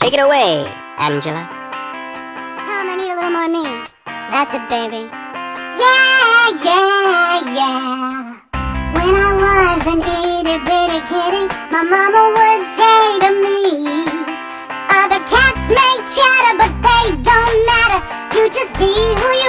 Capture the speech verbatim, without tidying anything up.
Take it away, Angela. Tom, I need a little more me. That's it, baby. Yeah, yeah, yeah. When I was an itty-bitty kitty, my mama would say to me, other cats may chatter, but they don't matter. You just be who you